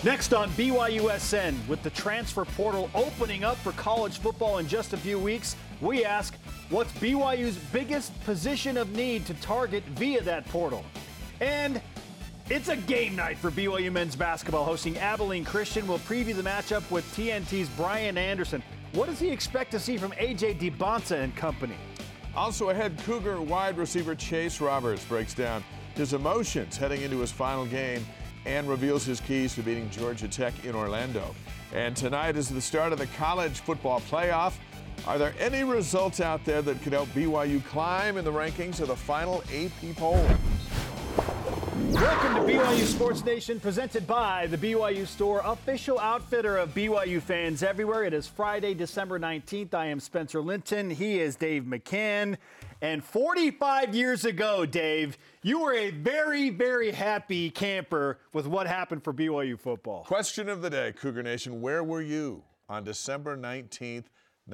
Next on BYUSN, with the transfer portal opening up for college football in just a few weeks, we ask, what's BYU's biggest position of need to target via that portal? And it's a game night for BYU men's basketball. Hosting Abilene Christian, will preview the matchup with TNT's Brian Anderson. What does he expect to see from A.J. DeBonsa and company? Also ahead, Cougar wide receiver Chase Roberts breaks down his emotions heading into his final game and reveals his keys to beating Georgia Tech in Orlando. And tonight is the start of the college football playoff. Are there any results out there that could help BYU climb in the rankings of the final AP poll? Welcome to BYU Sports Nation, presented by the BYU Store, official outfitter of BYU fans everywhere. It is Friday, December 19th. I am Spencer Linton. He is Dave McCann. And 45 years ago, Dave, you were a very, very happy camper with what happened for BYU football. Question of the day, Cougar Nation. Where were you on December 19th,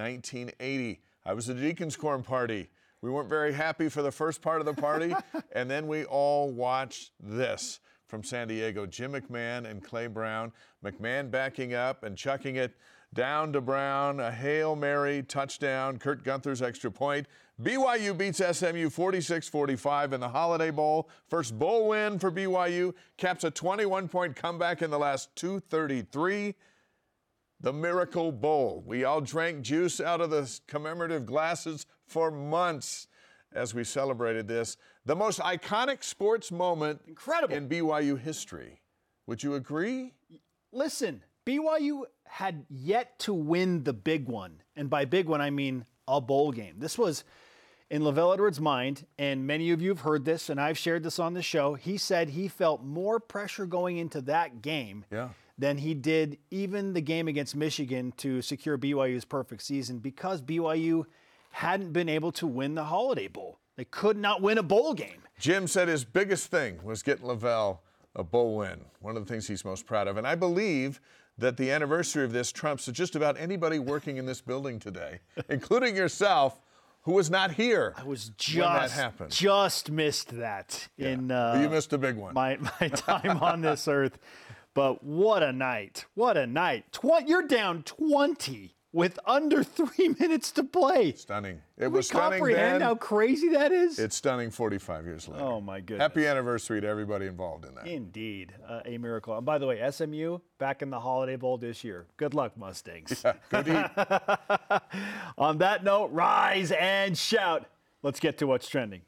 1980? I was at the Deacon's Corn party. We weren't very happy for the first part of the party, and then we all watched this from San Diego. Jim McMahon and Clay Brown. McMahon backing up and chucking it down to Brown. A Hail Mary touchdown. Kurt Gunther's extra point. BYU beats SMU 46-45 in the Holiday Bowl. First bowl win for BYU. Caps a 21-point comeback in the last 2:33. The Miracle Bowl. We all drank juice out of the commemorative glasses for months as we celebrated this. The most iconic sports moment in BYU history. Would you agree? Listen, BYU had yet to win the big one. And by big one, I mean a bowl game. This was in LaVell Edwards' mind, and many of you have heard this, and I've shared this on the show. He said he felt more pressure going into that game than he did even the game against Michigan to secure BYU's perfect season, because BYU hadn't been able to win the Holiday Bowl. They could not win a bowl game. Jim said his biggest thing was getting LaVell a bowl win, one of the things he's most proud of. And I believe that the anniversary of this trumps just about anybody working in this building today, including yourself, who was not here. I was when that happened. just missed that in you missed a big one. My time on this earth. But what a night. What a night. You're down 20 with under 3 minutes to play. Stunning. It was stunning then. Comprehend how crazy that is? It's stunning 45 years later. Oh, my goodness. Happy anniversary to everybody involved in that. Indeed. A miracle. And by the way, SMU back in the Holiday Bowl this year. Good luck, Mustangs. Yeah, good eat. On that note, rise and shout. Let's get to what's trending.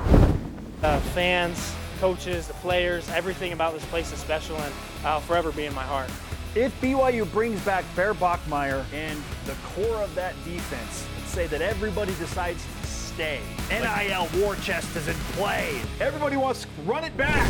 Fans, coaches, the players, everything about this place is special, and I'll forever be in my heart. If BYU brings back Bear Bachmeier and the core of that defense, let's say that everybody decides to stay. NIL war chest is in play. Everybody wants to run it back.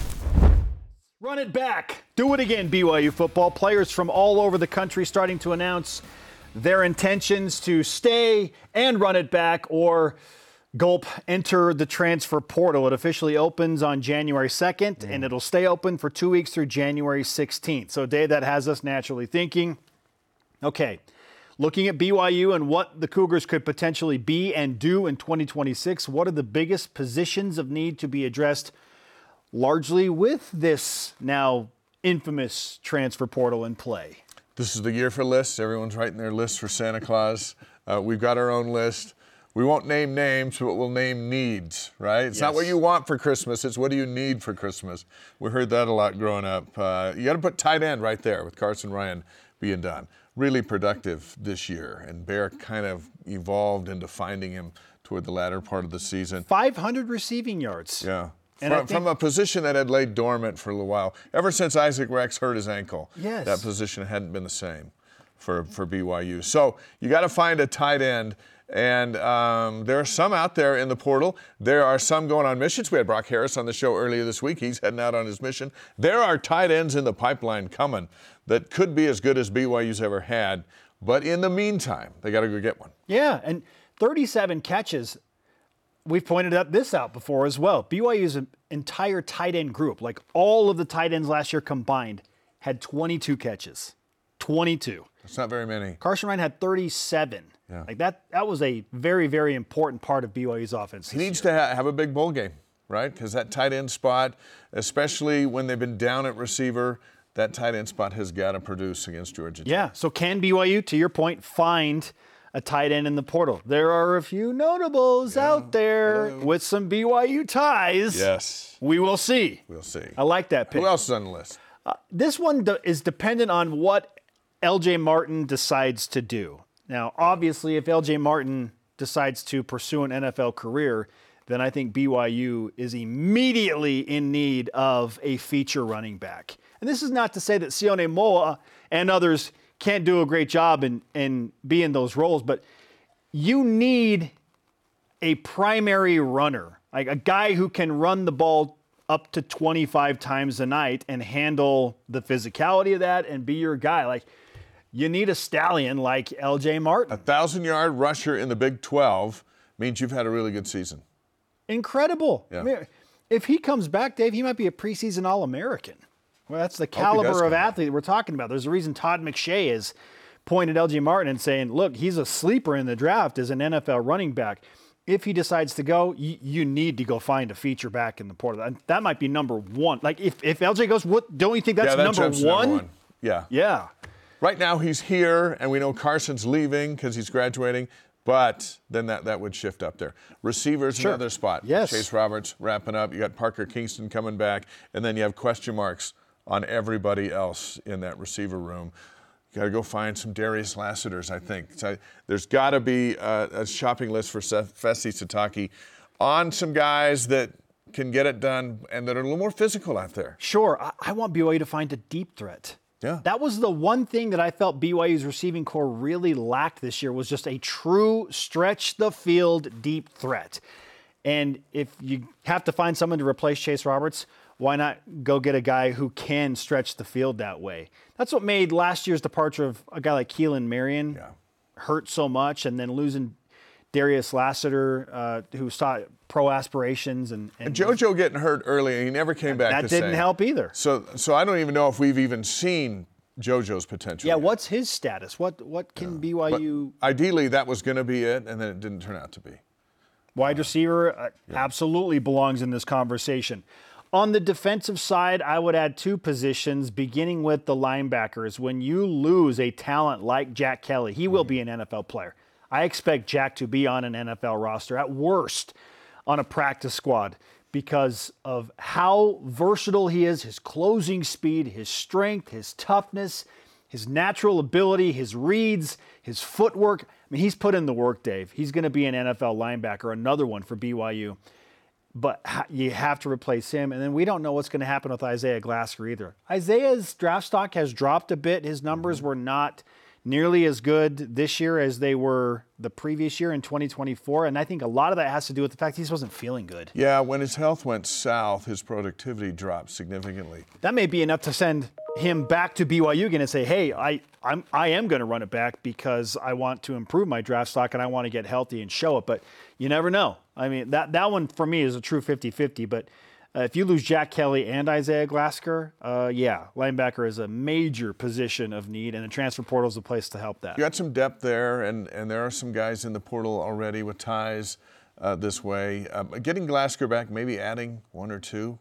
Run it back. Do it again, BYU football. Players from all over the country starting to announce their intentions to stay and run it back, or gulp, enter the transfer portal. It officially opens on January 2nd, and it'll stay open for 2 weeks through January 16th. So a day that has us naturally thinking, okay, looking at BYU and what the Cougars could potentially be and do in 2026, what are the biggest positions of need to be addressed largely with this now infamous transfer portal in play? This is the year for lists. Everyone's writing their lists for Santa Claus. We've got our own list. We won't name names, but we'll name needs, right? It's not what you want for Christmas. It's what do you need for Christmas. We heard that a lot growing up. You got to put tight end right there with Carson Ryan being done. Really productive this year, and Bear kind of evolved into finding him toward the latter part of the season. 500 receiving yards. Yeah. From a position that had laid dormant for a little while. Ever since Isaac Rex hurt his ankle, that position hadn't been the same for BYU. So you got to find a tight end. And there are some out there in the portal. There are some going on missions. We had Brock Harris on the show earlier this week. He's heading out on his mission. There are tight ends in the pipeline coming that could be as good as BYU's ever had. But in the meantime, they got to go get one. Yeah, and 37 catches. We've pointed this out before as well. BYU's entire tight end group, like all of the tight ends last year combined, had 22 catches. 22. That's not very many. Carson Ryan had 37. Yeah. Like that was a very, very important part of BYU's offense. He needs to have a big bowl game, right? Because that tight end spot, especially when they've been down at receiver, that tight end spot has got to produce against Georgia Tech. Yeah, so can BYU, to your point, find a tight end in the portal? There are a few notables out there with some BYU ties. Yes. We will see. We'll see. I like that pick. Who else is on the list? This one is dependent on what LJ Martin decides to do. Now, obviously, if LJ Martin decides to pursue an NFL career, then I think BYU is immediately in need of a feature running back. And this is not to say that Sione Moa and others can't do a great job and be in those roles, but you need a primary runner, like a guy who can run the ball up to 25 times a night and handle the physicality of that and be your guy. Like, you need a stallion like LJ Martin. 1,000-yard rusher in the Big 12 means you've had a really good season. Incredible. Yeah. I mean, if he comes back, Dave, he might be a preseason All-American. Well, that's the caliber of athlete we're talking about. There's a reason Todd McShay has pointed LJ Martin and saying, look, he's a sleeper in the draft as an NFL running back. If he decides to go, you need to go find a feature back in the portal. That might be number one. Like, if LJ goes, what don't you think that's number one? Yeah. Yeah. Right now he's here, and we know Carson's leaving because he's graduating, but then that would shift up there. Receivers, another spot. Yes. Chase Roberts wrapping up. You got Parker Kingston coming back, and then you have question marks on everybody else in that receiver room. You got to go find some Darius Lassiters, I think. So there's got to be a shopping list for Fesi Sataki on some guys that can get it done and that are a little more physical out there. Sure. I want BYU to find a deep threat. Yeah. That was the one thing that I felt BYU's receiving core really lacked this year, was just a true stretch the field deep threat. And if you have to find someone to replace Chase Roberts, why not go get a guy who can stretch the field that way? That's what made last year's departure of a guy like Keelan Marion hurt so much, and then losing Darius Lassiter, who saw pro aspirations. And JoJo getting hurt early, and he never came back that didn't help either. So I don't even know if we've even seen JoJo's potential. Yeah, yet. what's his status? What can BYU... But ideally, that was going to be it, and then it didn't turn out to be. Wide receiver absolutely belongs in this conversation. On the defensive side, I would add two positions, beginning with the linebackers. When you lose a talent like Jack Kelly, he will be an NFL player. I expect Jack to be on an NFL roster, at worst on a practice squad, because of how versatile he is, his closing speed, his strength, his toughness, his natural ability, his reads, his footwork. I mean, he's put in the work, Dave. He's going to be an NFL linebacker, another one for BYU. But you have to replace him. And then we don't know what's going to happen with Isaiah Glasgow either. Isaiah's draft stock has dropped a bit. His numbers were not nearly as good this year as they were the previous year in 2024. And I think a lot of that has to do with the fact he just wasn't feeling good. Yeah, when his health went south, his productivity dropped significantly. That may be enough to send him back to BYU again and say, hey, I am going to run it back because I want to improve my draft stock and I want to get healthy and show it. But you never know. I mean, that one for me is a true 50-50. But if you lose Jack Kelly and Isaiah Glasgow, linebacker is a major position of need, and the transfer portal is a place to help that. You got some depth there, and there are some guys in the portal already with ties this way. Getting Glasgow back, maybe adding one or two,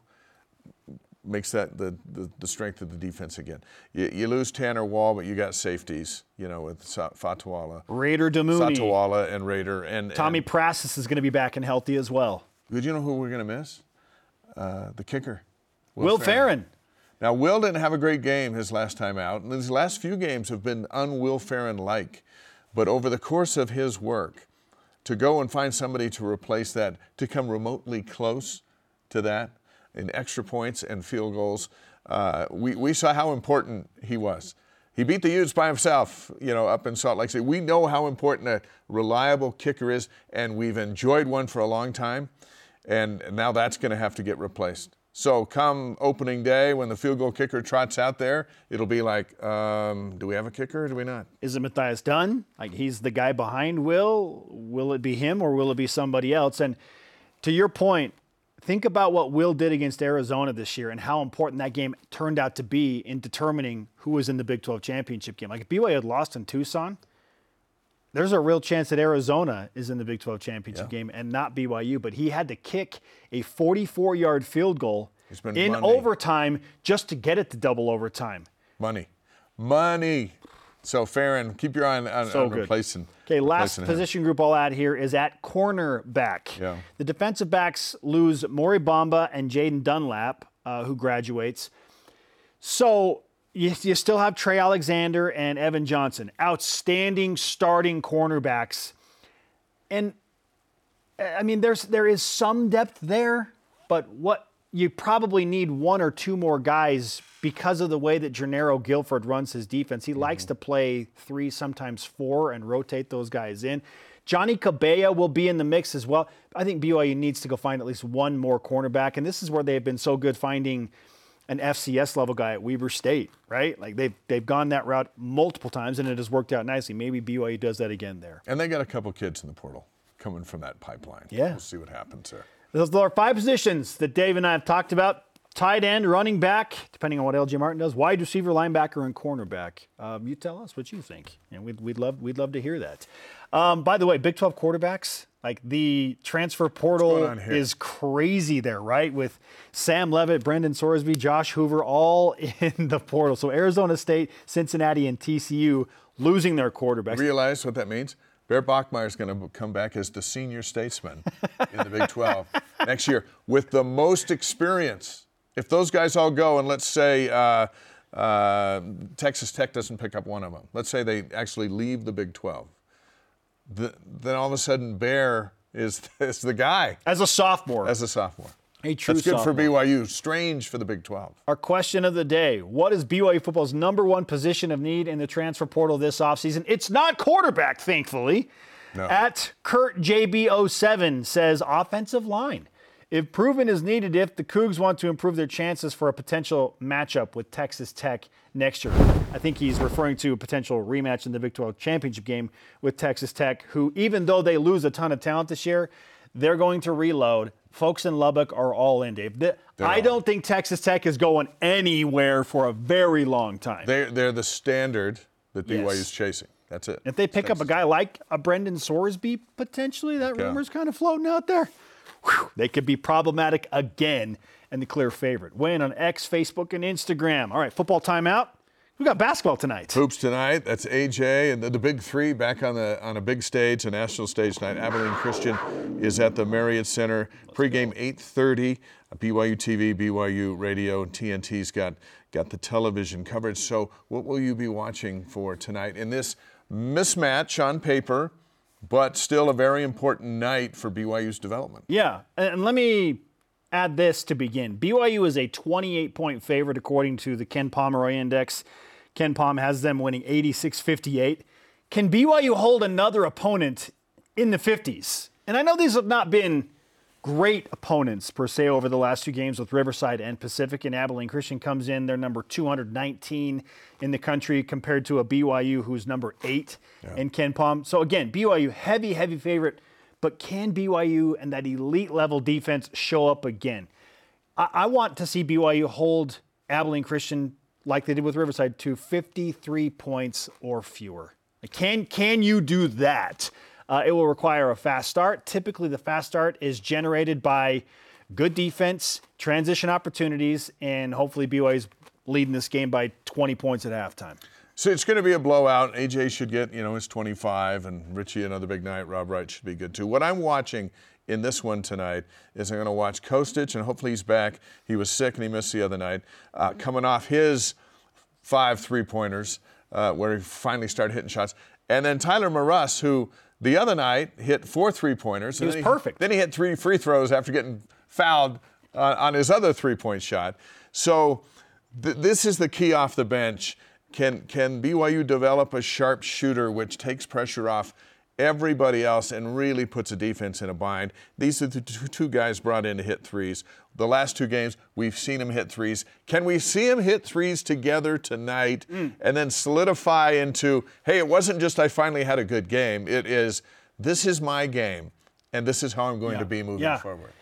makes that the strength of the defense again. You lose Tanner Wall, but you got safeties, with Fatawala. Raider Damouni. Fatawala and Raider. And Tommy Prassis is going to be back and healthy as well. Did you know who we're going to miss? The kicker. Will Farron. Now, Will didn't have a great game his last time out, and his last few games have been un-Will Farron-like. But over the course of his work, to go and find somebody to replace that, to come remotely close to that, in extra points and field goals, we saw how important he was. He beat the Utes by himself, up in Salt Lake City. We know how important a reliable kicker is, and we've enjoyed one for a long time, and now that's going to have to get replaced. So come opening day, when the field goal kicker trots out there, it'll be like, do we have a kicker or do we not? Is it Matthias Dunn? Like, he's the guy behind Will. Will it be him or will it be somebody else? And to your point, think about what Will did against Arizona this year and how important that game turned out to be in determining who was in the Big 12 championship game. Like, if BYU had lost in Tucson, there's a real chance that Arizona is in the Big 12 championship game and not BYU. But he had to kick a 44-yard field goal in overtime just to get it to double overtime. Money. So, Farron, keep your eye on replacing. Okay, last him. position group I'll add here is at cornerback. Yeah. The defensive backs lose Maury Bamba and Jaden Dunlap, who graduates. So you still have Trey Alexander and Evan Johnson, outstanding starting cornerbacks. And, I mean, there is some depth there, but what you probably need one or two more guys because of the way that Gennaro Guilford runs his defense. He likes to play 3, sometimes 4, and rotate those guys in. Johnny Cabella will be in the mix as well. I think BYU needs to go find at least one more cornerback, and this is where they've been so good finding an FCS level guy at Weber State, right? Like they've gone that route multiple times, and it has worked out nicely. Maybe BYU does that again there. And they got a couple kids in the portal coming from that pipeline. Yeah. We'll see what happens there. Those are 5 positions that Dave and I have talked about. Tight end, running back, depending on what LJ Martin does, wide receiver, linebacker, and cornerback. You tell us what you think, and we'd love to hear that. By the way, Big 12 quarterbacks, like the transfer portal is crazy there, right? With Sam Levitt, Brendan Sorsby, Josh Hoover, all in the portal. So Arizona State, Cincinnati, and TCU losing their quarterbacks. Realize what that means? Bear Bachmeier is going to come back as the senior statesman in the Big 12 next year with the most experience. If those guys all go, and let's say Texas Tech doesn't pick up one of them, let's say they actually leave the Big 12, then all of a sudden Bear is the guy. As a sophomore. A true That's good sophomore. for BYU. Strange for the Big 12. Our question of the day, what is BYU football's number one position of need in the transfer portal this offseason? It's not quarterback, thankfully. No. At KurtJB07 says offensive line. Improvement is needed if the Cougs want to improve their chances for a potential matchup with Texas Tech next year. I think he's referring to a potential rematch in the Big 12 championship game with Texas Tech, who, even though they lose a ton of talent this year, they're going to reload. Folks in Lubbock are all in, Dave. I don't think Texas Tech is going anywhere for a very long time. They're the standard that BYU's chasing. That's it. If they pick up a guy like a Brendan Sorsby, potentially, that rumor's kind of floating out there. They could be problematic again and the clear favorite. Weigh in on X, Facebook, and Instagram. All right, football timeout. We got basketball tonight. Hoops tonight. That's AJ and the Big Three back on a big stage, a national stage tonight. Abilene Christian is at the Marriott Center. Pregame 8:30. BYU TV, BYU Radio, and TNT's got the television coverage. So what will you be watching for tonight in this mismatch on paper, but still a very important night for BYU's development? Yeah, and let me add this to begin. BYU is a 28-point favorite according to the Ken Pomeroy Index. Ken Pom has them winning 86-58. Can BYU hold another opponent in the 50s? And I know these have not been great opponents, per se, over the last 2 games with Riverside and Pacific. And Abilene Christian comes in. They're number 219 in the country compared to a BYU who's number 8 in Ken Pom. So, again, BYU, heavy favorite. But can BYU and that elite-level defense show up again? I want to see BYU hold Abilene Christian, like they did with Riverside, to 53 points or fewer. Can you do that? It will require a fast start. Typically, the fast start is generated by good defense, transition opportunities, and hopefully BYU's leading this game by 20 points at halftime. So it's going to be a blowout. AJ should get, his 25, and Richie another big night. Rob Wright should be good too. What I'm watching in this one tonight is I'm going to watch Kostic, and hopefully he's back. He was sick and he missed the other night. Coming off his 5 3-pointers where he finally started hitting shots. And then Tyler Maruss, who the other night hit 4 3-pointers. He was perfect. Then he hit 3 free throws after getting fouled on his other 3-point shot. So this is the key off the bench. Can BYU develop a sharp shooter which takes pressure off everybody else and really puts a defense in a bind? These are the two guys brought in to hit threes. The last 2 games, we've seen them hit threes. Can we see them hit threes together tonight and then solidify into, hey, it wasn't just I finally had a good game. It is, this is my game, and this is how I'm going to be moving forward.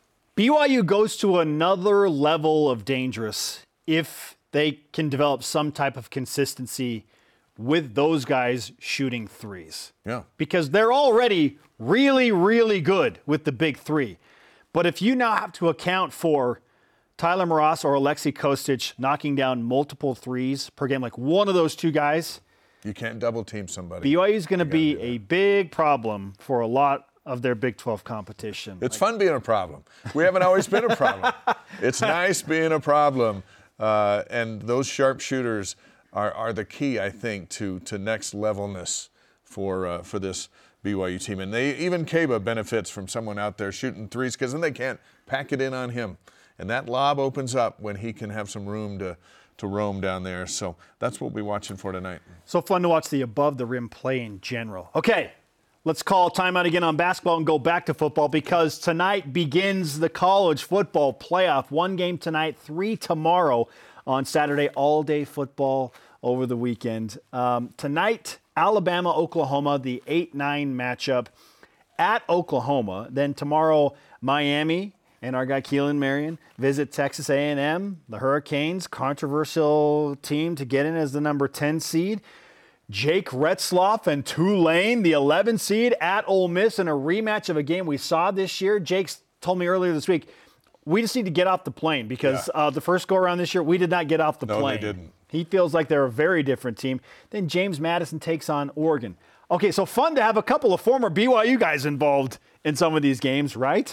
BYU goes to another level of dangerous if they can develop some type of consistency with those guys shooting threes. Yeah. Because they're already really, really good with the big 3. But if you now have to account for Tyler Moroz or Alexei Kostic knocking down multiple threes per game, like one of those two guys, You can't double team somebody. BYU is going to be a big problem for a lot of their Big 12 competition. It's fun being a problem. We haven't always been a problem. It's nice being a problem. And those sharpshooters are the key, I think, to next levelness for this BYU team. And even Kaba benefits from someone out there shooting threes, because then they can't pack it in on him. And that lob opens up when he can have some room to roam down there. So that's what we'll be watching for tonight. So fun to watch the above the rim play in general. Okay, let's call timeout again on basketball and go back to football, because tonight begins the college football playoff. 1 game tonight, 3 tomorrow. On Saturday, all-day football over the weekend. Tonight, Alabama, Oklahoma, the 8-9 matchup at Oklahoma. Then tomorrow, Miami and our guy Keelan Marion visit Texas A&M, the Hurricanes, controversial team to get in as the number 10 seed. Jake Retzloff and Tulane, the 11 seed at Ole Miss, in a rematch of a game we saw this year. Jake's told me earlier this week, we just need to get off the plane, because the first go-around this year, we did not get off the plane. No, they didn't. He feels like they're a very different team. Then James Madison takes on Oregon. Okay, so fun to have a couple of former BYU guys involved in some of these games, right?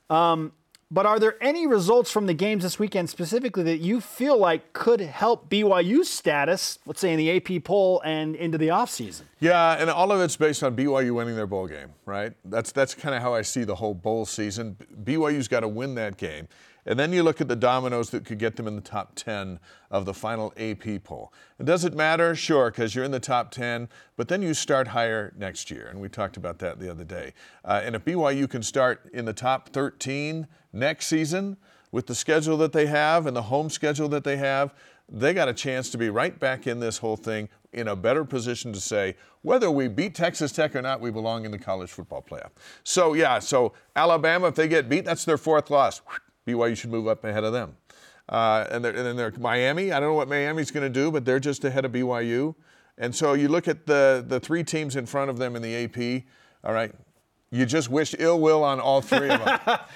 But are there any results from the games this weekend specifically that you feel like could help BYU's status, let's say in the AP poll and into the offseason? Yeah, and all of it's based on BYU winning their bowl game, right? That's kind of how I see the whole bowl season. BYU's got to win that game. And then you look at the dominoes that could get them in the top 10 of the final AP poll. And does it matter? Sure, because you're in the top 10, but then you start higher next year. And we talked about that the other day. And if BYU can start in the top 13 next season with the schedule that they have and the home schedule that they have, they got a chance to be right back in this whole thing, in a better position to say, whether we beat Texas Tech or not, we belong in the college football playoff. So Alabama, if they get beat, that's their 4th loss. BYU should move up ahead of them. And then they're Miami. I don't know what Miami's going to do, but they're just ahead of BYU. And so you look at the 3 teams in front of them in the AP, all right, you just wish ill will on all 3 of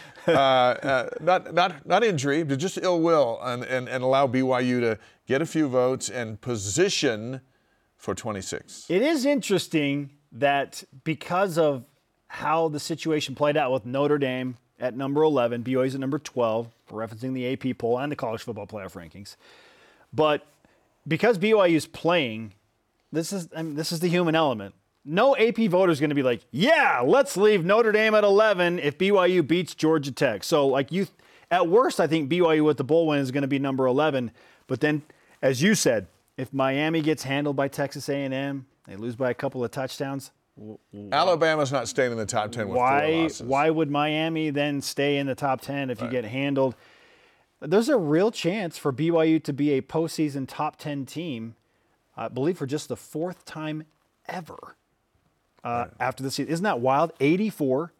them. Not injury, but just ill will, and allow BYU to get a few votes and position for 26. It is interesting that because of how the situation played out with Notre Dame at number 11, BYU's at number 12, referencing the AP poll and the college football playoff rankings. But because BYU's playing, this is the human element. No AP voter is going to be like, yeah, let's leave Notre Dame at 11 if BYU beats Georgia Tech. So, at worst, I think BYU with the bowl win is going to be number 11. But then, as you said, if Miami gets handled by Texas A&M, they lose by a couple of touchdowns. Alabama's not staying in the top 10 with 4 losses. Why would Miami then stay in the top 10 if you get handled? There's a real chance for BYU to be a postseason top 10 team, I believe, for just the 4th time ever after the season. Isn't that wild? 84,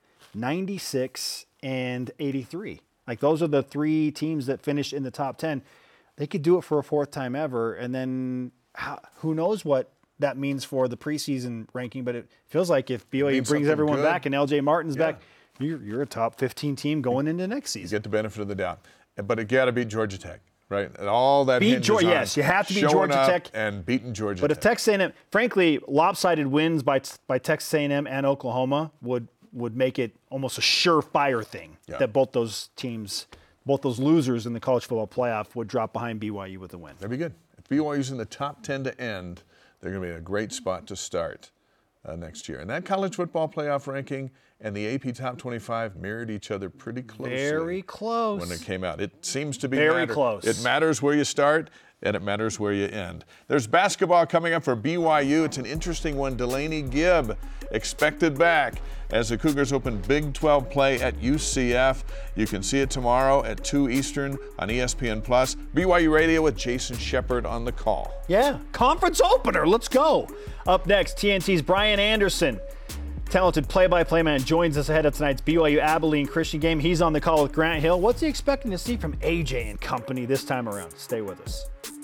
96, and 83. Those are the 3 teams that finished in the top 10. They could do it for a 4th time ever, and then who knows what that means for the preseason ranking, but it feels like if BYU brings everyone back and LJ Martin's back, you're a top 15 team going into next season. You get the benefit of the doubt. But it got to beat Georgia Tech, right? And all that hinges on yes, you have to beat Georgia Tech and beating Georgia Tech. But if Texas A&M, frankly, lopsided wins by Texas A&M and Oklahoma would make it almost a surefire thing that both those teams, both those losers in the college football playoff would drop behind BYU with a win. That'd be good. If BYU's in the top 10 to end, they're going to be in a great spot to start next year. And that college football playoff ranking and the AP Top 25 mirrored each other pretty closely. Very close. When it came out. It seems to be very close. It matters where you start, and it matters where you end. There's basketball coming up for BYU. It's an interesting one. Delaney Gibb expected back as the Cougars open Big 12 play at UCF. You can see it tomorrow at 2 Eastern on ESPN+. BYU Radio with Jason Shepard on the call. Yeah, conference opener. Let's go. Up next, TNT's Brian Anderson, talented play-by-play man, joins us ahead of tonight's BYU Abilene Christian game. He's on the call with Grant Hill. What's he expecting to see from AJ and company this time around? Stay with us.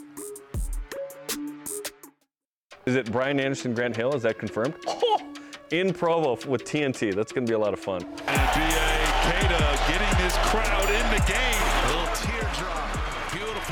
Is it Brian Anderson, Grant Hill? Is that confirmed? Oh, in Provo with TNT. That's going to be a lot of fun. And B.A. Keita getting his crowd in the game. A little teardrop.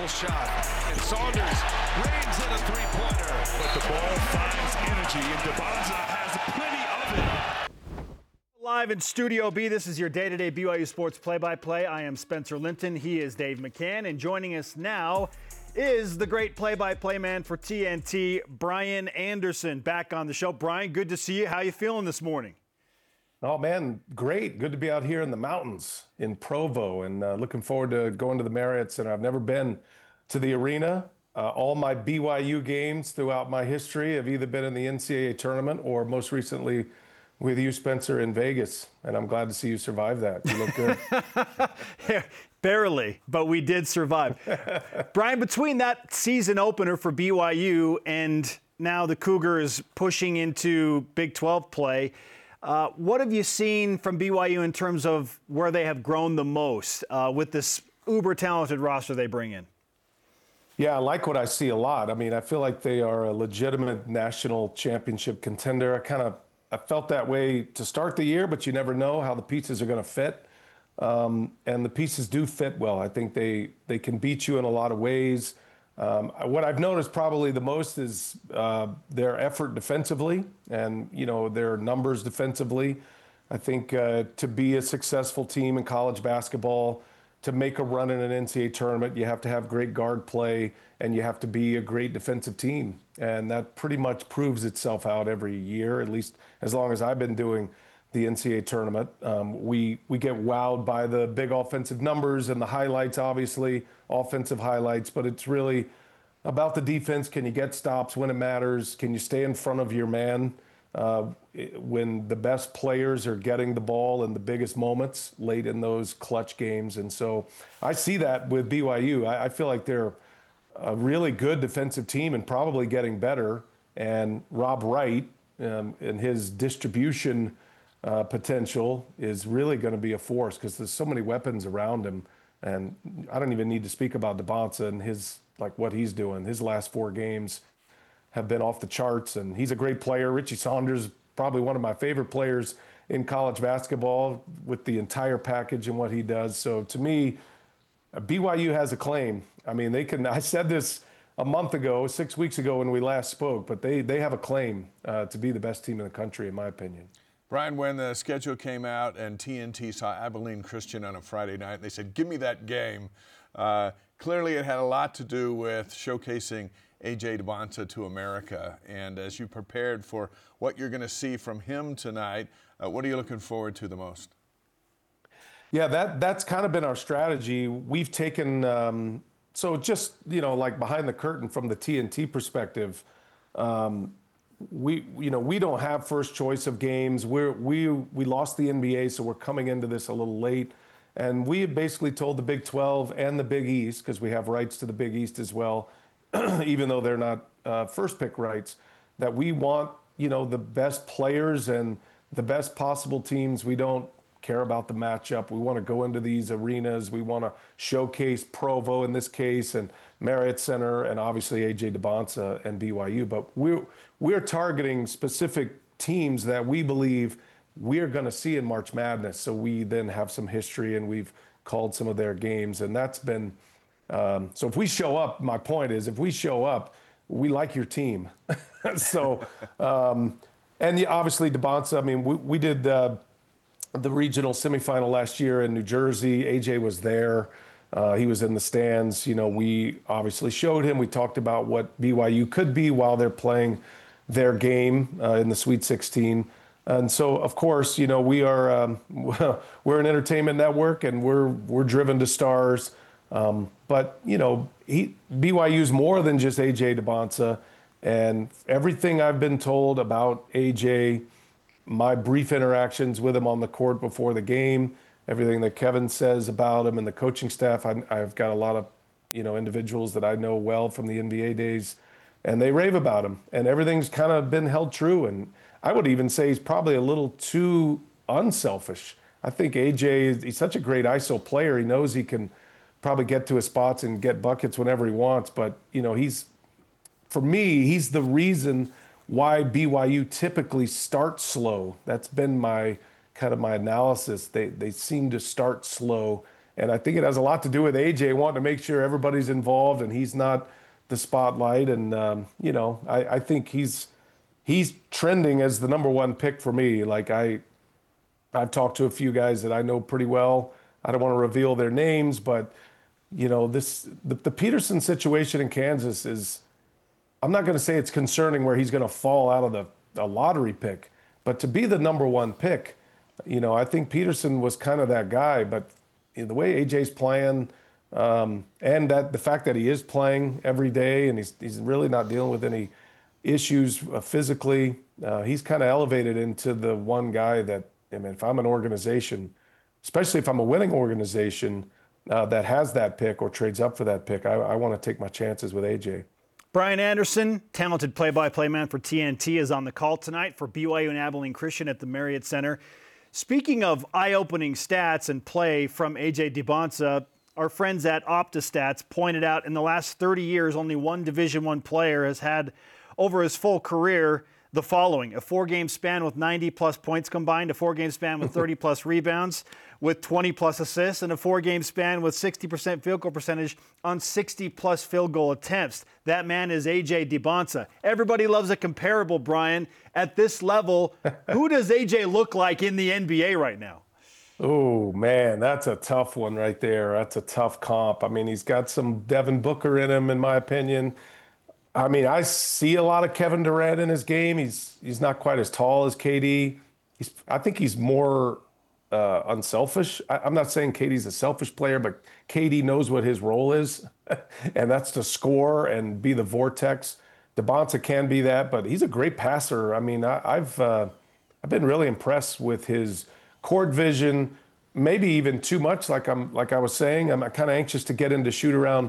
beautiful shot. And Saunders rains in a three-pointer. But the ball finds energy, and Dibonsa has plenty of it. Live in Studio B, this is your day-to-day BYU Sports play-by-play. I am Spencer Linton. He is Dave McCann. And joining us now is the great play-by-play man for TNT, Brian Anderson, back on the show. Brian, good to see you. How you feeling this morning? Oh, man, great. Good to be out here in the mountains in Provo, and looking forward to going to the Marriott Center. I've never been to the arena. All my BYU games throughout my history have either been in the NCAA tournament or most recently with you, Spencer, in Vegas. And I'm glad to see you survive that. You look good. Barely, but we did survive. Brian, between that season opener for BYU and now the Cougars pushing into Big 12 play, what have you seen from BYU in terms of where they have grown the most with this uber-talented roster they bring in? Yeah, I like what I see a lot. I mean, I feel like they are a legitimate national championship contender. I felt that way to start the year, but you never know how the pieces are going to fit. And the pieces do fit well. I think they can beat you in a lot of ways. What I've noticed probably the most is their effort defensively and, their numbers defensively. I think to be a successful team in college basketball, to make a run in an NCAA tournament, you have to have great guard play and you have to be a great defensive team. And that pretty much proves itself out every year, at least as long as I've been doing the NCAA tournament. We get wowed by the big offensive numbers and the highlights, obviously, offensive highlights, but it's really about the defense. Can you get stops when it matters? Can you stay in front of your man when the best players are getting the ball in the biggest moments late in those clutch games? And so I see that with BYU. I feel like they're a really good defensive team and probably getting better. And Rob Wright and his distribution potential is really going to be a force because there's so many weapons around him. And I don't even need to speak about Dibonsa and what he's doing. His last 4 games have been off the charts, and he's a great player. Richie Saunders, probably one of my favorite players in college basketball with the entire package and what he does. So to me, BYU has a claim. I mean, I said this a month ago, 6 weeks ago when we last spoke, but they have a claim to be the best team in the country, in my opinion. Brian, when the schedule came out and TNT saw Abilene Christian on a Friday night, they said, give me that game. Clearly it had a lot to do with showcasing A.J. Dibonsa to America. And as you prepared for what you're going to see from him tonight, what are you looking forward to the most? Yeah, that's kind of been our strategy. We've taken, so just, like behind the curtain from the TNT perspective, we don't have first choice of games. We lost the NBA, so we're coming into this a little late. And we have basically told the Big 12 and the Big East, because we have rights to the Big East as well, even though they're not first pick rights, that we want, the best players and the best possible teams. We don't care about the matchup. We want to go into these arenas. We want to showcase Provo in this case and Marriott Center and obviously A.J. Dibonsa and BYU. But we're targeting specific teams that we believe we're going to see in March Madness. So we then have some history and we've called some of their games. And that's been, so if we show up, my point is if we show up, we like your team. So, and obviously Dibonsa, I mean, we did the regional semifinal last year in New Jersey. AJ was there. He was in the stands. We obviously showed him. We talked about what BYU could be while they're playing their game in the Sweet 16. And so, of course, we are we're an entertainment network, and we're driven to stars. But BYU's more than just AJ Dibonsa, and everything I've been told about AJ, my brief interactions with him on the court before the game, everything that Kevin says about him and the coaching staff, I've got a lot of individuals that I know well from the NBA days, and they rave about him, and everything's kind of been held true. And I would even say he's probably a little too unselfish. I think AJ, he's such a great ISO player. He knows he can probably get to his spots and get buckets whenever he wants. But, for me, he's the reason why BYU typically starts slow. That's been my analysis. They seem to start slow And I think it has a lot to do with AJ wanting to make sure everybody's involved and he's not the spotlight. And, I think he's trending as the number one pick for me. Like I've talked to a few guys that I know pretty well. I don't want to reveal their names, but the Peterson situation in Kansas is, I'm not going to say it's concerning where he's going to fall out of the lottery pick, but to be the number one pick, I think Peterson was kind of that guy. But the way AJ's playing, and that the fact that he is playing every day and he's really not dealing with any issues physically, he's kind of elevated into the one guy that, if I'm an organization, especially if I'm a winning organization that has that pick or trades up for that pick, I want to take my chances with AJ. Brian Anderson, talented play-by-play man for TNT, is on the call tonight for BYU and Abilene Christian at the Marriott Center. Speaking of eye-opening stats and play from AJ Dybantsa, our friends at OptaStats pointed out in the last 30 years, only one Division I player has had over his full career the following: a 4-game span with 90-plus points combined, a 4-game span with 30-plus rebounds with 20-plus assists, and a 4-game span with 60% field goal percentage on 60-plus field goal attempts. That man is AJ Dybantsa. Everybody loves a comparable, Brian. At this level, who does AJ look like in the NBA right now? Oh, man, that's a tough one right there. That's a tough comp. I mean, he's got some Devin Booker in him, in my opinion. I mean, I see a lot of Kevin Durant in his game. He's not quite as tall as KD. I think he's more unselfish. I'm not saying KD's a selfish player, but KD knows what his role is, and that's to score and be the vortex. Dybantsa can be that, but he's a great passer. I mean, I've been really impressed with his court vision, maybe even too much. Like I was saying, I'm kind of anxious to get into shoot around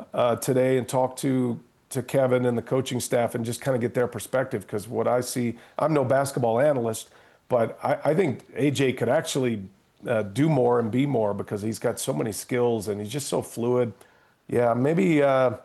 today and talk to Kevin and the coaching staff and just kind of get their perspective, because what I see, I'm no basketball analyst, but I think AJ could actually do more and be more because he's got so many skills and he's just so fluid. Yeah, maybe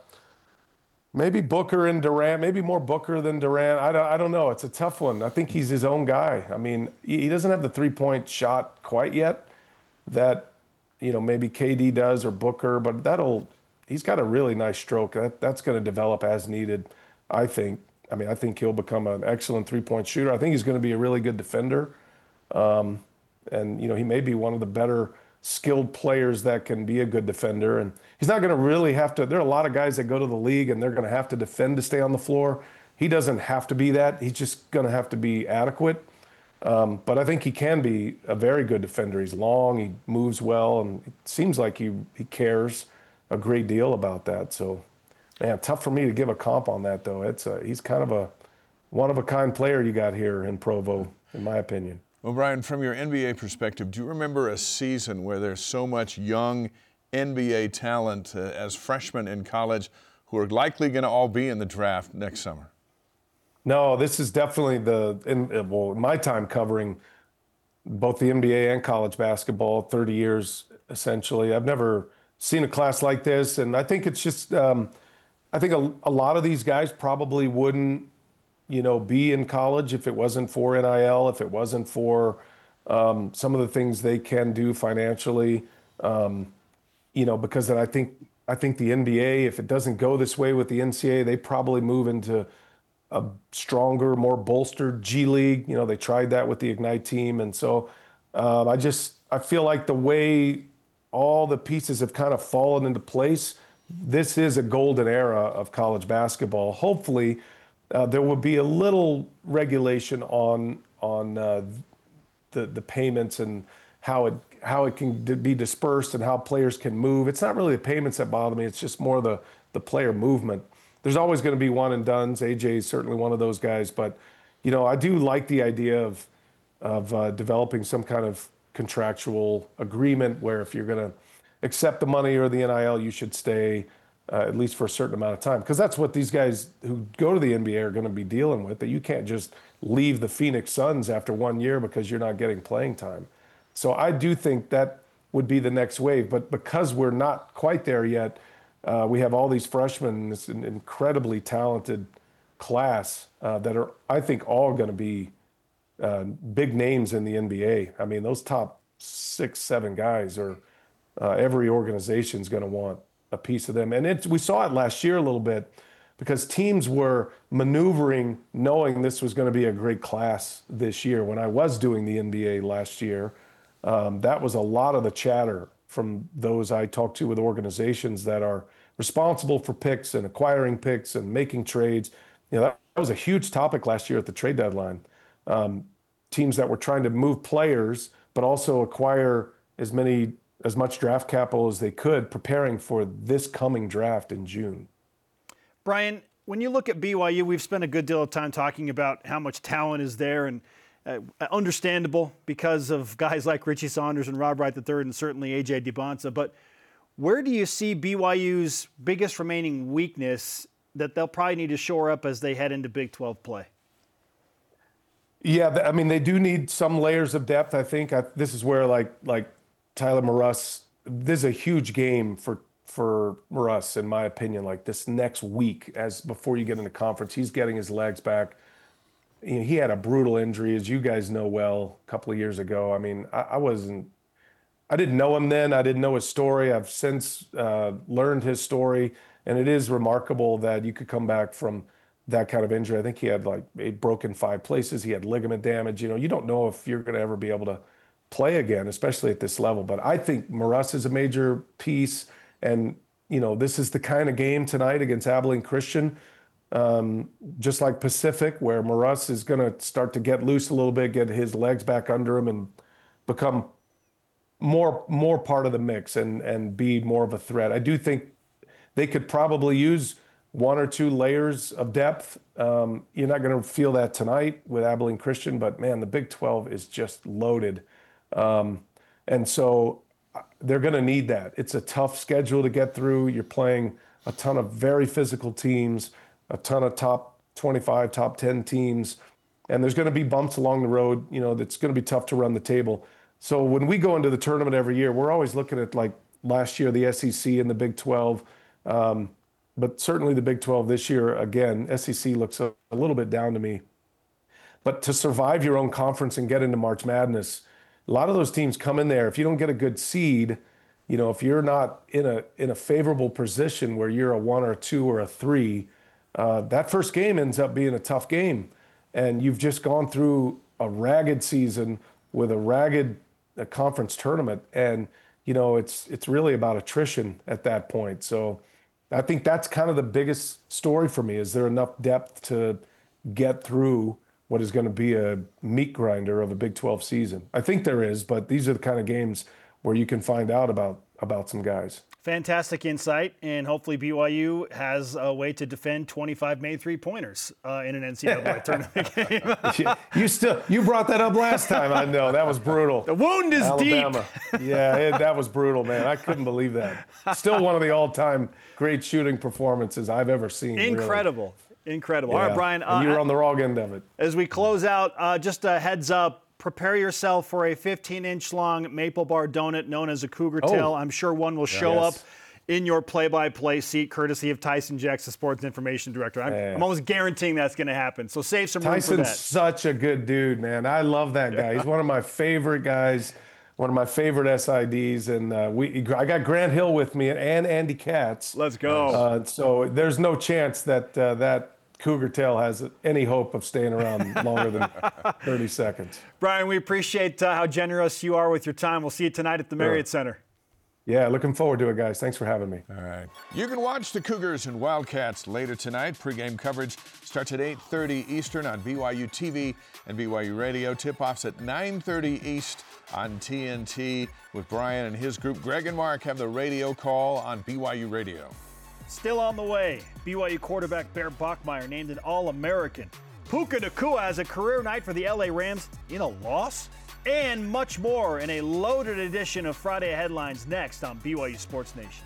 Booker and Durant, maybe more Booker than Durant. I don't know. It's a tough one. I think he's his own guy. I mean, he doesn't have the three-point shot quite yet that, maybe KD does or Booker, but he's got a really nice stroke. That's going to develop as needed, I think. I mean, I think he'll become an excellent three-point shooter. I think he's going to be a really good defender. And, he may be one of the better skilled players that can be a good defender. And he's not going to really have to. There are a lot of guys that go to the league and they're going to have to defend to stay on the floor. He doesn't have to be that. He's just going to have to be adequate. But I think he can be a very good defender. He's long, he moves well, and it seems like he cares a great deal about that. So, man, tough for me to give a comp on that, though. He's kind of a one-of-a-kind player you got here in Provo, in my opinion. Well, Brian, from your NBA perspective, do you remember a season where there's so much young NBA talent as freshmen in college who are likely going to all be in the draft next summer? No, this is definitely in my time covering both the NBA and college basketball, 30 years essentially. I've never seen a class like this, and I think it's just I think a lot of these guys probably wouldn't be in college if it wasn't for NIL, if it wasn't for some of the things they can do financially, because then I think the NBA, if it doesn't go this way with the NCAA, they probably move into a stronger, more bolstered G League. They tried that with the Ignite team, and so I feel like the way all the pieces have kind of fallen into place, this is a golden era of college basketball. Hopefully, there will be a little regulation on the payments and how it can be dispersed and how players can move. It's not really the payments that bother me. It's just more the player movement. There's always going to be one and dones. AJ is certainly one of those guys, but I do like the idea of developing some kind of contractual agreement where if you're going to accept the money or the NIL, you should stay at least for a certain amount of time, because that's what these guys who go to the NBA are going to be dealing with. That you can't just leave the Phoenix Suns after 1 year because you're not getting playing time. So I do think that would be the next wave, but because we're not quite there yet, we have all these freshmen, this incredibly talented class that are, I think, all going to be big names in the NBA. I mean, those top 6-7 guys are Every organization is going to want a piece of them. And we saw it last year a little bit because teams were maneuvering knowing this was going to be a great class this year. When I was doing the NBA last year, that was a lot of the chatter from those I talked to with organizations that are responsible for picks and acquiring picks and making trades. That was a huge topic last year at the trade deadline. Teams that were trying to move players, but also acquire as much draft capital as they could, preparing for this coming draft in June. Brian, when you look at BYU, we've spent a good deal of time talking about how much talent is there, and understandable because of guys like Richie Saunders and Rob Wright III and certainly A.J. Dibonsa. But where do you see BYU's biggest remaining weakness that they'll probably need to shore up as they head into Big 12 play? Yeah, I mean, they do need some layers of depth, I think. This is where, like Tyler Maruss, this is a huge game for Maruss, in my opinion. Like this next week, before you get into conference, he's getting his legs back. He had a brutal injury, as you guys know well, a couple of years ago. I mean, I didn't know him then. I didn't know his story. I've since learned his story, and it is remarkable that you could come back from that kind of injury. I think he had broken 5 places. He had ligament damage. You don't know if you're going to ever be able to play again, especially at this level. But I think Maruss is a major piece, and this is the kind of game tonight against Abilene Christian. Just like Pacific, where Maruss is going to start to get loose a little bit, get his legs back under him, and become more part of the mix and be more of a threat. I do think they could probably use 1 or 2 layers of depth. You're not going to feel that tonight with Abilene Christian, but man, the Big 12 is just loaded. And so they're going to need that. It's a tough schedule to get through. You're playing a ton of very physical teams, a ton of top 25, top 10 teams, and there's going to be bumps along the road. That's going to be tough to run the table. So when we go into the tournament every year, we're always looking at, like last year, the SEC and the Big 12, but certainly the Big 12 this year. Again, SEC looks a little bit down to me. But to survive your own conference and get into March Madness, a lot of those teams come in there. If you don't get a good seed, if you're not in a favorable position where you're a 1 or a 2 or a 3, that first game ends up being a tough game. And you've just gone through a ragged season with a ragged conference tournament. And, it's really about attrition at that point. So I think that's kind of the biggest story for me. Is there enough depth to get through what is going to be a meat grinder of a Big 12 season? I think there is, but these are the kind of games where you can find out about some guys. Fantastic insight, and hopefully BYU has a way to defend 25 made 3-pointers in an NCAA tournament game. You brought that up last time. I know that was brutal. The wound is Alabama. Deep. Yeah, that was brutal, man. I couldn't believe that. Still one of the all-time great shooting performances I've ever seen. Incredible. Really. Incredible. Yeah. All right, Brian. You were on the wrong end of it. As we close out, just a heads up. Prepare yourself for a 15-inch long maple bar donut known as a Cougar Tail. I'm sure one will show up in your play-by-play seat, courtesy of Tyson Jacks, the sports information director. I'm almost guaranteeing that's going to happen. So save some room for that. Tyson's such a good dude, man. I love that guy. He's one of my favorite guys, one of my favorite SIDs. And I got Grant Hill with me and Andy Katz. Let's go. So there's no chance that that Cougar Tail has any hope of staying around longer than 30 seconds. Brian, we appreciate how generous you are with your time. We'll see you tonight at the Marriott Center. Yeah, looking forward to it, guys. Thanks for having me. All right. You can watch the Cougars and Wildcats later tonight. Pre-game coverage starts at 8:30 Eastern on BYU TV and BYU Radio. Tip-offs at 9:30 East on TNT with Brian and his group. Greg and Mark have the radio call on BYU Radio. Still on the way, BYU quarterback Bear Bachmeier named an All-American. Puka Nacua has a career night for the LA Rams in a loss? And much more in a loaded edition of Friday Headlines next on BYU Sports Nation.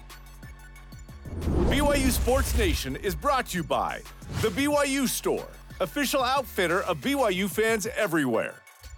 BYU Sports Nation is brought to you by The BYU Store, official outfitter of BYU fans everywhere.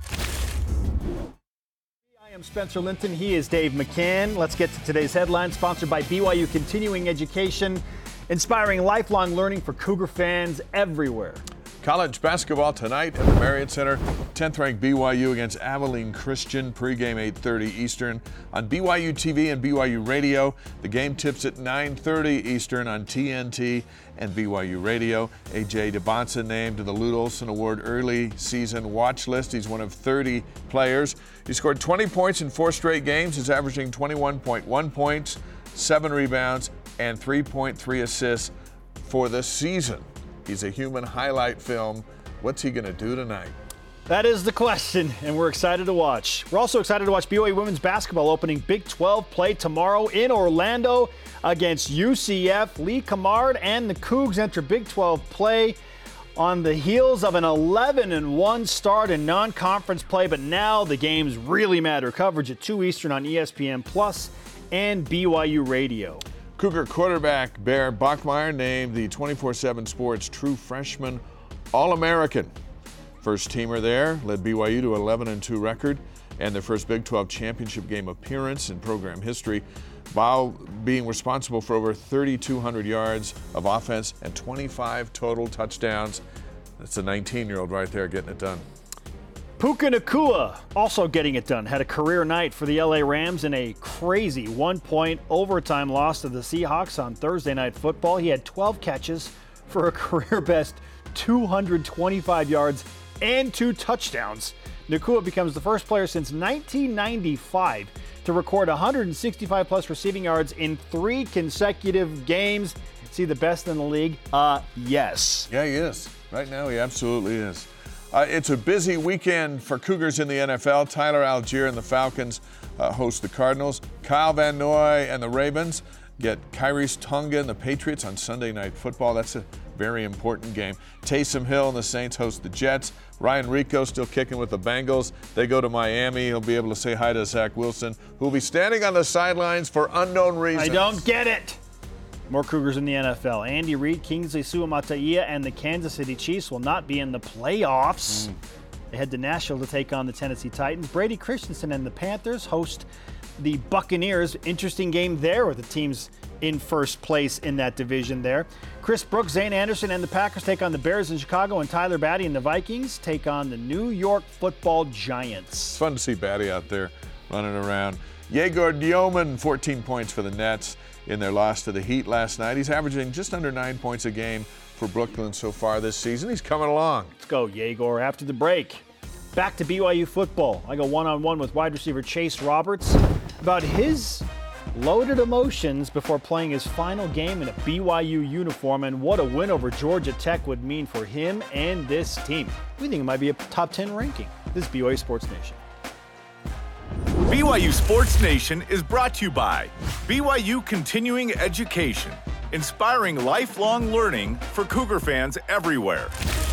I am Spencer Linton. He is Dave McCann. Let's get to today's headlines, sponsored by BYU Continuing Education, inspiring lifelong learning for Cougar fans everywhere. College basketball tonight at the Marriott Center. 10th-ranked BYU against Abilene Christian. Pregame 8:30 Eastern on BYU TV and BYU Radio. The game tips at 9:30 Eastern on TNT and BYU Radio. A.J. DeBonsa named to the Lute Olson Award early season watch list. He's one of 30 players. He scored 20 points in 4 straight games. He's averaging 21.1 points, 7 rebounds, and 3.3 assists for the season. He's a human highlight film. What's he going to do tonight? That is the question, and we're excited to watch. We're also excited to watch BYU women's basketball opening Big 12 play tomorrow in Orlando against UCF. Lee Cummard and the Cougs enter Big 12 play on the heels of an 11-1 start in non-conference play, but now the games really matter. Coverage at 2 Eastern on ESPN Plus and BYU Radio. Cougar quarterback Bear Bachmeier named the 24/7 Sports True Freshman All-American. First teamer there, led BYU to 11-2 record and their first Big 12 championship game appearance in program history, while being responsible for over 3,200 yards of offense and 25 total touchdowns. That's a 19-year-old right there getting it done. Puka Nacua also getting it done. Had a career night for the LA Rams in a crazy 1-point overtime loss to the Seahawks on Thursday Night Football. He had 12 catches for a career best 225 yards and 2 touchdowns. Nacua becomes the first player since 1995 to record 165 plus receiving yards in 3 consecutive games. Is he the best in the league? Yes. Yeah, he is. Right now, he absolutely is. It's a busy weekend for Cougars in the NFL. Tyler Algier and the Falcons host the Cardinals. Kyle Van Noy and the Ravens get Kyrie's Tonga and the Patriots on Sunday Night Football. That's a very important game. Taysom Hill and the Saints host the Jets. Ryan Rico still kicking with the Bengals. They go to Miami. He'll be able to say hi to Zach Wilson, who will be standing on the sidelines for unknown reasons. I don't get it. More Cougars in the NFL. Andy Reid, Kingsley Suamataia, and the Kansas City Chiefs will not be in the playoffs. They head to Nashville to take on the Tennessee Titans. Brady Christensen and the Panthers host the Buccaneers. Interesting game there with the teams in first place in that division there. Chris Brooks, Zane Anderson, and the Packers take on the Bears in Chicago, and Tyler Batty and the Vikings take on the New York Football Giants. It's fun to see Batty out there running around. Yegor Dioman, 14 points for the Nets in their loss to the Heat last night. He's averaging just under 9 points a game for Brooklyn so far this season. He's coming along. Let's go, Yegor. After the break, back to BYU football. I go one-on-one with wide receiver Chase Roberts about his loaded emotions before playing his final game in a BYU uniform and what a win over Georgia Tech would mean for him and this team. We think it might be a top 10 ranking. This is BYU Sports Nation. BYU Sports Nation is brought to you by BYU Continuing Education, inspiring lifelong learning for Cougar fans everywhere.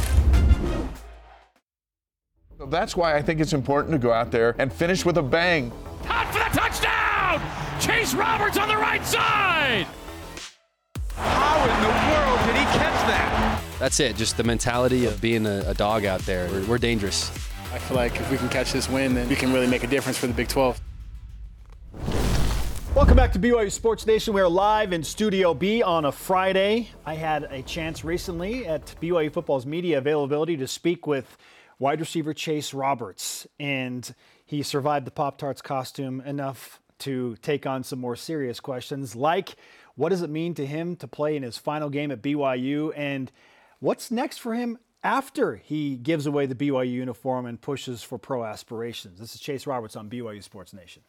That's why I think it's important to go out there and finish with a bang. Out for the touchdown! Chase Roberts on the right side! How in the world did he catch that? That's it, just the mentality of being a dog out there. We're dangerous. I feel like if we can catch this win, then we can really make a difference for the Big 12. Welcome back to BYU Sports Nation. We are live in Studio B on a Friday. I had a chance recently at BYU football's media availability to speak with wide receiver Chase Roberts, and he survived the Pop-Tarts costume enough to take on some more serious questions, like what does it mean to him to play in his final game at BYU, and what's next for him after he gives away the BYU uniform and pushes for pro aspirations. This is Chase Roberts on BYU Sports Nation.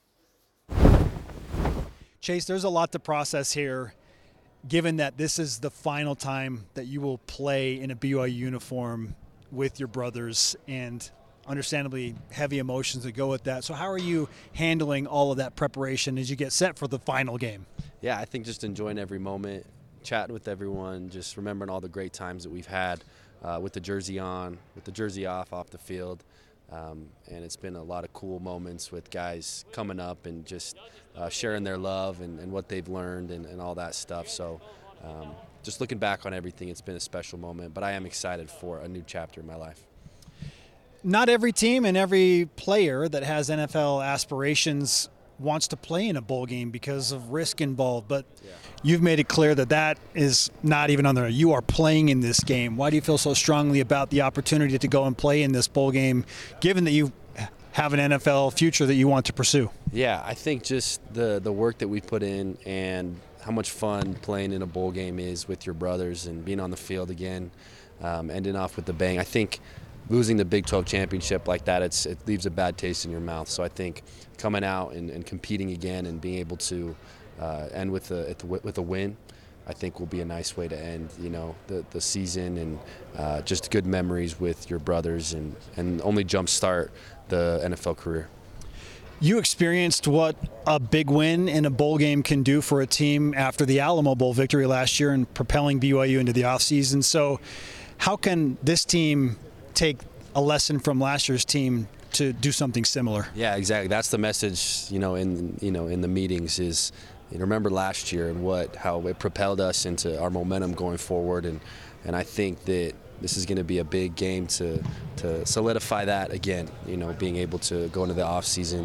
Chase, there's a lot to process here, given that this is the final time that you will play in a BYU uniform with your brothers, and understandably heavy emotions that go with that. So how are you handling all of that preparation as you get set for the final game? Yeah, I think just enjoying every moment, chatting with everyone, just remembering all the great times that we've had with the jersey on, with the jersey off the field. And it's been a lot of cool moments with guys coming up and just sharing their love and what they've learned and all that stuff. So just looking back on everything, it's been a special moment, but I am excited for a new chapter in my life. Not every team and every player that has NFL aspirations wants to play in a bowl game because of risk involved, but you've made it clear that that is not even on there. You are playing in this game. Why do you feel so strongly about the opportunity to go and play in this bowl game, given that you have an NFL future that you want to pursue? Yeah, I think just the work that we put in and how much fun playing in a bowl game is with your brothers and being on the field again, ending off with the bang. I think losing the Big 12 championship like that, it leaves a bad taste in your mouth. So I think coming out and competing again and being able to end with a win, I think will be a nice way to end, the season, and just good memories with your brothers and only jumpstart the NFL career. You experienced what a big win in a bowl game can do for a team after the Alamo Bowl victory last year and propelling BYU into the offseason. So how can this team take a lesson from last year's team to do something similar? Yeah, exactly. That's the message, in the meetings is, remember last year and how it propelled us into our momentum going forward. And I think that this is going to be a big game to solidify that again, being able to go into the offseason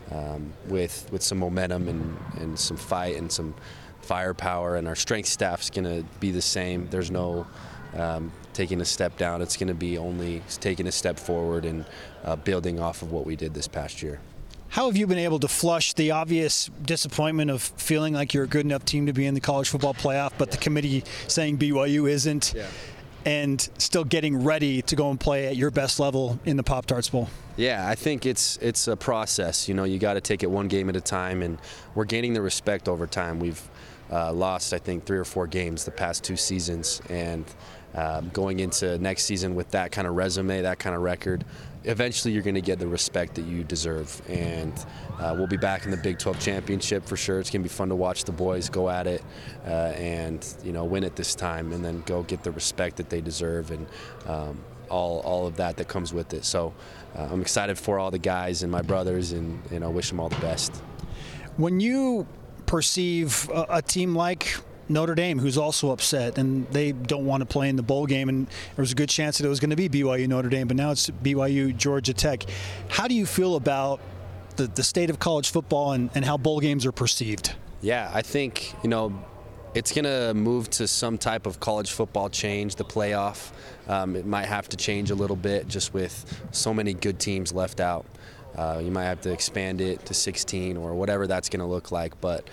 with some momentum and some fight and some firepower. And our strength staff's going to be the same. There's no taking a step down. It's going to be only taking a step forward and building off of what we did this past year. How have you been able to flush the obvious disappointment of feeling like you're a good enough team to be in the college football playoff, but the committee saying BYU isn't, and still getting ready to go and play at your best level in the Pop-Tarts Bowl? Yeah, I think it's a process. You got to take it one game at a time, and we're gaining the respect over time. We've lost, I think, 3 or 4 games the past 2 seasons, and going into next season with that kind of resume, that kind of record, eventually you're going to get the respect that you deserve. And we'll be back in the Big 12 championship for sure. It's going to be fun to watch the boys go at it and win it this time, and then go get the respect that they deserve, and all of that comes with it. So I'm excited for all the guys and my brothers, and wish them all the best. When you perceive a team like Notre Dame, who's also upset, and they don't want to play in the bowl game, and there was a good chance that it was going to be BYU Notre Dame, but now it's BYU Georgia Tech. How do you feel about the state of college football and how bowl games are perceived? Yeah, I think it's going to move to some type of college football change, the playoff. It might have to change a little bit just with so many good teams left out. You might have to expand it to 16 or whatever that's going to look like, but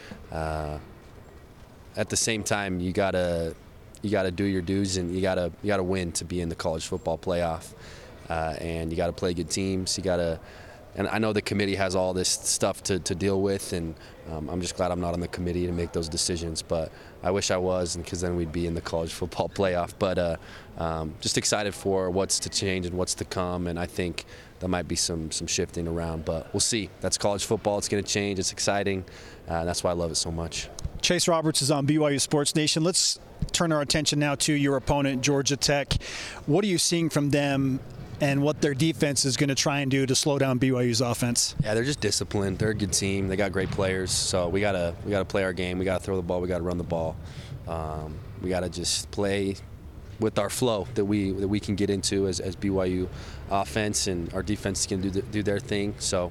at the same time, you gotta do your dues, and you gotta win to be in the college football playoff, and you gotta play good teams. And I know the committee has all this stuff to deal with, and I'm just glad I'm not on the committee to make those decisions. But I wish I was, because then we'd be in the college football playoff. But just excited for what's to change and what's to come, and I think there might be some shifting around, but we'll see. That's college football. It's going to change. It's exciting. That's why I love it so much. Chase Roberts is on BYU Sports Nation. Let's turn our attention now to your opponent, Georgia Tech. What are you seeing from them and what their defense is going to try and do to slow down BYU's offense? Yeah, they're just disciplined. They're a good team. They got great players. So we gotta play our game. We gotta throw the ball. We gotta run the ball. We gotta just play with our flow that we can get into as BYU offense, and our defense can do their thing. So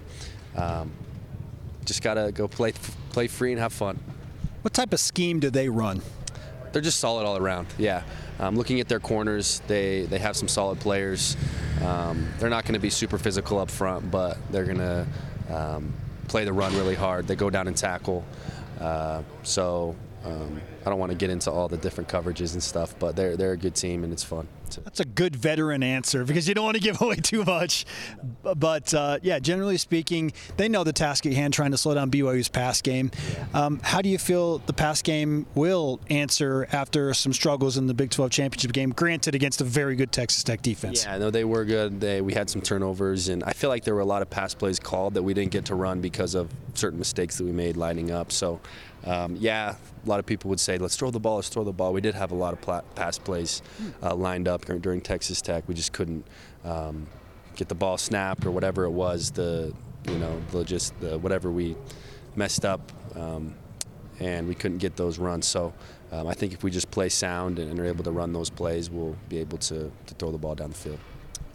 just gotta go play free and have fun. What type of scheme do they run? They're just solid all around. Yeah. Looking at their corners, they have some solid players. They're not going to be super physical up front, but they're going to play the run really hard. They go down and tackle. I don't want to get into all the different coverages and stuff, but they're a good team, and it's fun. That's a good veteran answer, because you don't want to give away too much. But, yeah, generally speaking, they know the task at hand, trying to slow down BYU's pass game. How do you feel the pass game will answer after some struggles in the Big 12 championship game, granted against a very good Texas Tech defense? Yeah, no, they were good. We had some turnovers, and I feel like there were a lot of pass plays called that we didn't get to run because of certain mistakes that we made lining up. So, yeah, a lot of people would say, let's throw the ball, let's throw the ball. We did have a lot of pass plays lined up during Texas Tech. We just couldn't get the ball snapped or whatever it was, whatever we messed up, and we couldn't get those runs. So I think if we just play sound and are able to run those plays, we'll be able to throw the ball down the field.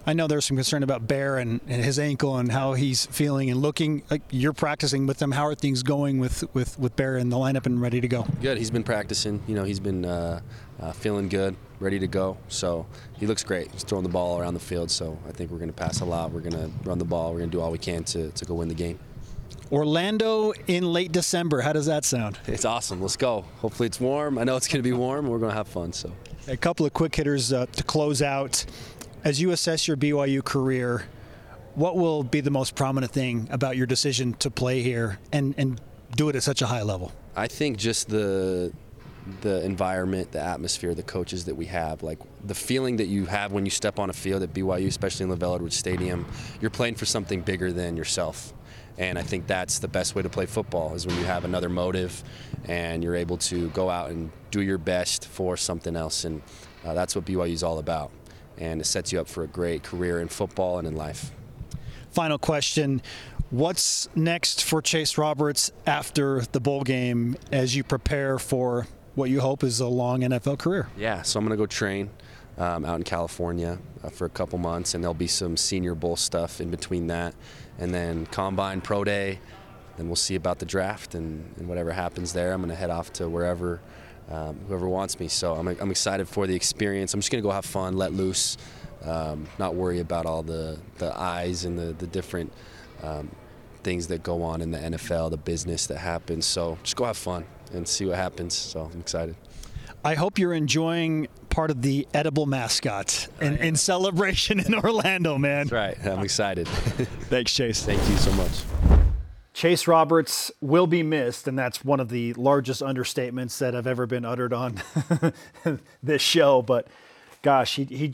I know there's some concern about Bear and his ankle and how he's feeling and looking. Like you're practicing with them. How are things going with Bear in the lineup and ready to go? Good. He's been practicing. He's been feeling good, ready to go. So he looks great. He's throwing the ball around the field. So I think we're going to pass a lot. We're going to run the ball. We're going to do all we can to go win the game. Orlando in late December. How does that sound? It's awesome. Let's go. Hopefully it's warm. I know it's going to be warm. And we're going to have fun. So a couple of quick hitters to close out. As you assess your BYU career, what will be the most prominent thing about your decision to play here and do it at such a high level? I think just the environment, the atmosphere, the coaches that we have, like the feeling that you have when you step on a field at BYU, especially in LaVell Edwards Stadium, you're playing for something bigger than yourself. And I think that's the best way to play football is when you have another motive and you're able to go out and do your best for something else. And that's what BYU is all about. And it sets you up for a great career in football and in life. Final question. What's next for Chase Roberts after the bowl game as you prepare for what you hope is a long NFL career? Yeah, so I'm going to go train out in California for a couple months, and there'll be some Senior Bowl stuff in between that. And then Combine, Pro Day, then we'll see about the draft and whatever happens there. I'm going to head off to wherever whoever wants me. So I'm excited for the experience. I'm just going to go have fun, let loose, not worry about all the eyes and the different things that go on in the NFL, the business that happens. So just go have fun and see what happens. So I'm excited. I hope you're enjoying part of the edible mascot in celebration in Orlando, man. That's right. I'm excited. Thanks, Chase. Thank you so much. Chase Roberts will be missed, and that's one of the largest understatements that have ever been uttered on this show. But gosh,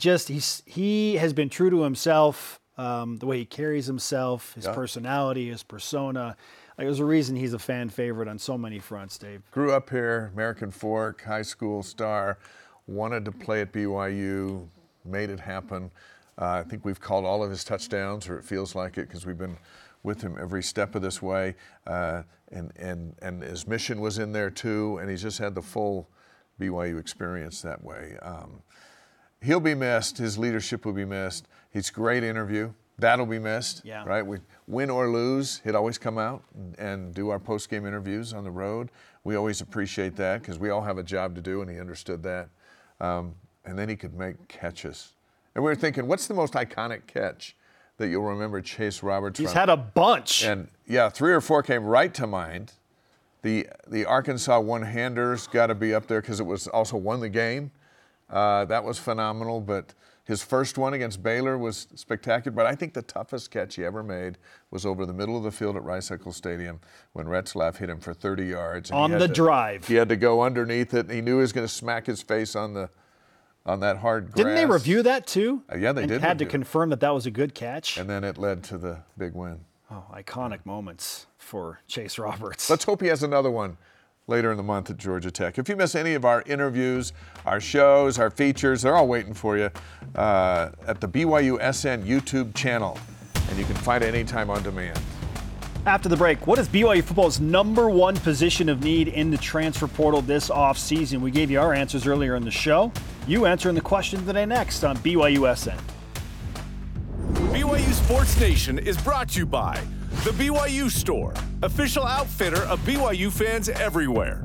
he has been true to himself, the way he carries himself, his personality, his persona. Like, there's a reason he's a fan favorite on so many fronts, Dave. Grew up here, American Fork, high school star, wanted to play at BYU, made it happen. I think we've called all of his touchdowns, or it feels like it, because we've been with him every step of this way, and his mission was in there too, and he's just had the full BYU experience that way. He'll be missed. His leadership will be missed. He's a great interview. That'll be missed, right? We win or lose, he'd always come out and do our post-game interviews on the road. We always appreciate that because we all have a job to do, and he understood that. And then he could make catches. And we were thinking, what's the most iconic catch that you'll remember Chase Roberts He's from? had a bunch. And, 3 or 4 came right to mind. The Arkansas one-hander's got to be up there because it was also won the game. That was phenomenal, but his first one against Baylor was spectacular. But I think the toughest catch he ever made was over the middle of the field at Rice-Eccles Stadium when Retzlaff hit him for 30 yards. On the drive. He had to go underneath it, and he knew he was going to smack his face on that hard grass. Didn't they review that too? Yeah, they did. Had to confirm that was a good catch. And then it led to the big win. Oh, iconic moments for Chase Roberts. Let's hope he has another one later in the month at Georgia Tech. If you miss any of our interviews, our shows, our features, they're all waiting for you at the BYU-SN YouTube channel. And you can find it anytime on demand. After the break, what is BYU football's #1 position of need in the transfer portal this offseason? We gave you our answers earlier in the show. You answering the question today next on BYU-SN. BYU Sports Nation is brought to you by The BYU Store, official outfitter of BYU fans everywhere.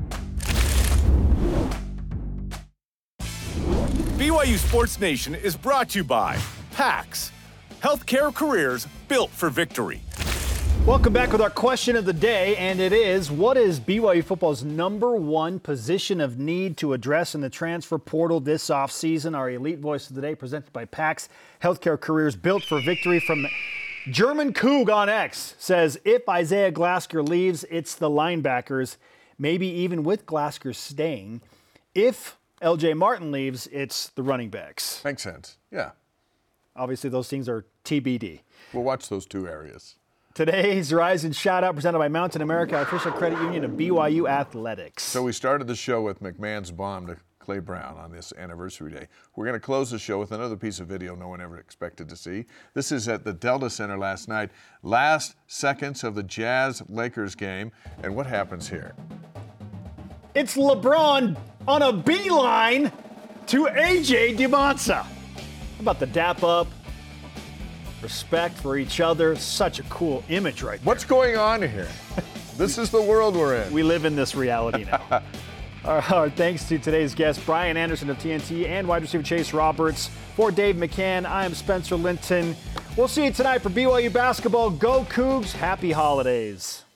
BYU Sports Nation is brought to you by PAX, healthcare careers built for victory. Welcome back with our question of the day, and it is, what is BYU football's #1 position of need to address in the transfer portal this offseason? Our elite voice of the day presented by PAX, healthcare careers built for victory from German Coug on X says, if Isaiah Glasker leaves, it's the linebackers, maybe even with Glasker staying. If LJ Martin leaves, it's the running backs. Makes sense, yeah. Obviously, those things are TBD. We'll watch those 2 areas. Today's Rise and Shout Out presented by Mountain America, official credit union of BYU Athletics. So we started the show with McMahon's bomb to Clay Brown on this anniversary day. We're going to close the show with another piece of video no one ever expected to see. This is at the Delta Center last night. Last seconds of the Jazz-Lakers game. And what happens here? It's LeBron on a beeline to A.J. DiManza. How about the dap up? respect for each other. Such a cool image right there. What's going on here? This is the world we're in. We live in this reality now. Our thanks to today's guests, Brian Anderson of TNT and wide receiver Chase Roberts. For Dave McCann, I am Spencer Linton. We'll see you tonight for BYU basketball. Go Cougs. Happy holidays.